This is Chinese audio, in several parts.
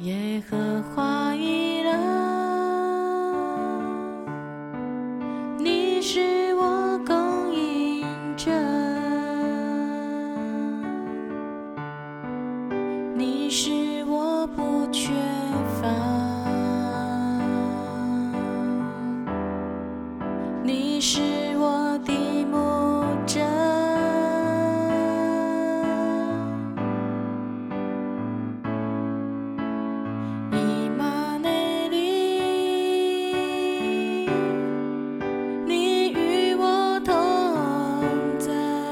耶和华以勒，你是我供应者，你使我不缺乏，你是我的牧者，以马内利，你与我同在，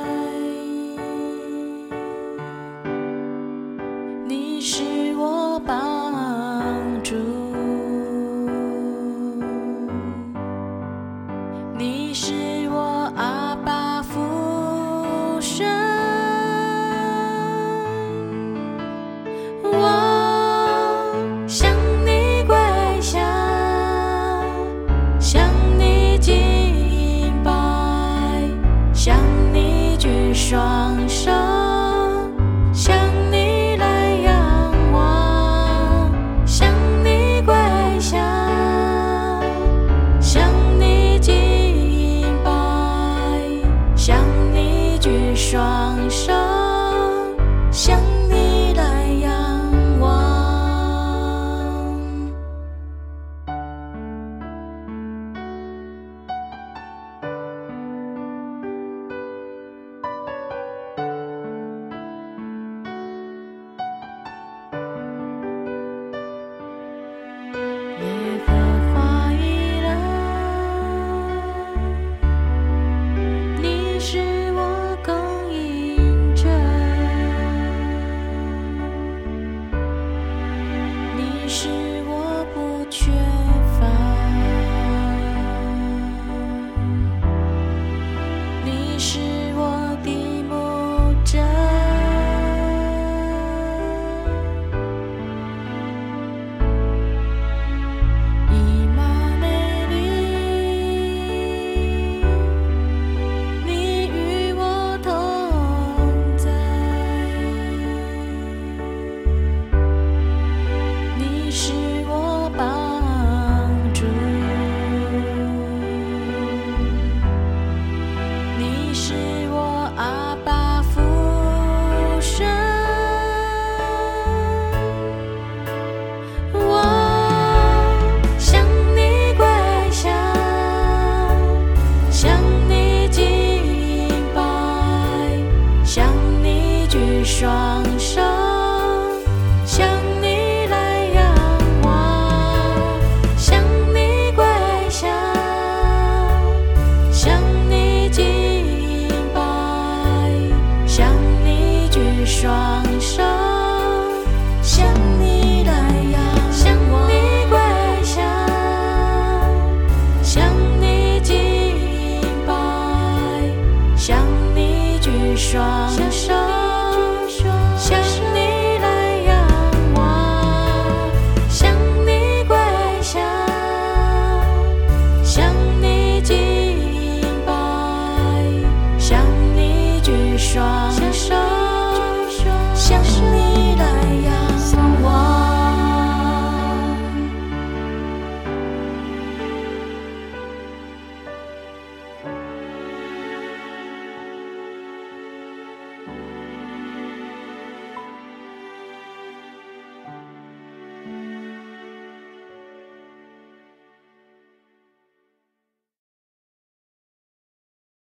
你是我帮助，你是我阿爸父神，我向你跪下，向你敬拜，向你举双手，向你来仰望，向你跪下，向你敬拜，向你举双手，向你来仰望。耶和华以勒，你是我供应者，你使我不缺乏，你是我的牧者，以马内利，你与我同在，你是我帮助，你是我阿爸父神，我向你跪下，向你敬拜，向你举双手，向你来仰望，向你跪下，向你敬拜，向你举双